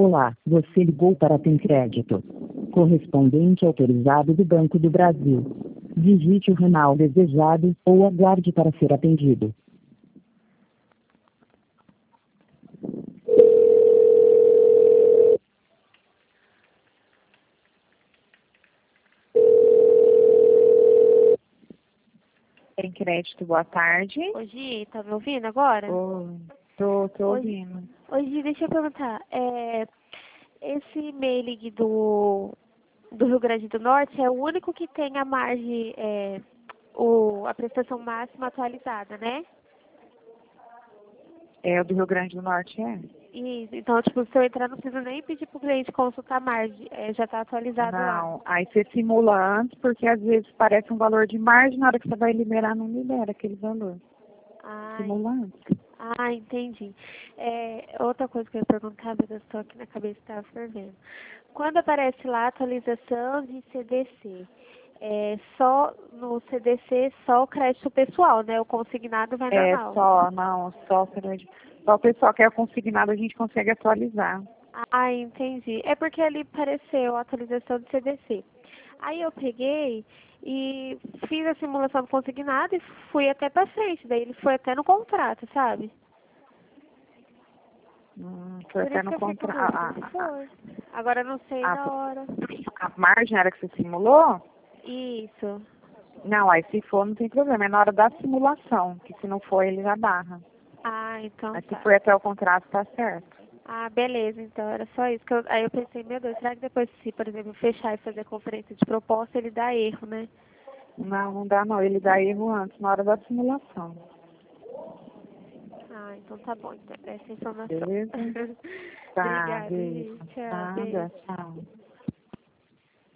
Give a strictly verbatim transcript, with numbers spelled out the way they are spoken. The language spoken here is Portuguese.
Olá, você ligou para a Crédito. Correspondente autorizado do Banco do Brasil. Digite o ramal desejado ou aguarde para ser atendido. Tem crédito, boa tarde. Ô Gi, tá me ouvindo agora? Oi, tô, tô Ô, ouvindo. Ô Gi, deixa eu perguntar, é, esse mailing do, do Rio Grande do Norte é o único que tem a margem, é, o, a prestação máxima atualizada, né? É, o do Rio Grande do Norte, é? Isso, então, tipo, se eu entrar, não preciso nem pedir pro cliente consultar a margem, é, já tá atualizado lá. Não, aí você simula antes, porque às vezes parece um valor de margem, na hora que você vai liberar, não libera aquele valor. Ah, Simula antes. ah, entendi. É, outra coisa que eu ia perguntar, mas eu estou aqui na cabeça que estava fervendo. Quando aparece lá atualização de C D C, é só no C D C só o crédito pessoal, né? O consignado vai É normal. só, não, só, só o pessoal que é consignado a gente consegue atualizar. Ah, entendi. É porque ali apareceu a atualização de C D C. Aí eu peguei e fiz a simulação do consignado e fui até pra frente. Daí ele foi até no contrato, sabe? Hum, foi Por até isso no que eu fiquei com contrato. A, dúvida. a, Foi. Agora eu não sei a, na hora. a margem era que você simulou? Isso. Não, aí se for não tem problema, é na hora da simulação, que se não for ele já barra. Ah, então Mas se tá. for até o contrato, tá certo. Ah, beleza, então era só isso. Que eu, aí eu pensei, meu Deus, será que depois, se, por exemplo, fechar e fazer conferência de proposta, ele dá erro, né? Não, não dá não, ele dá erro antes, na hora da simulação. Ah, então tá bom, então, essa informação. Beleza? Tá, Obrigada, beijo. gente. Tchau, beijo. Nada, tchau.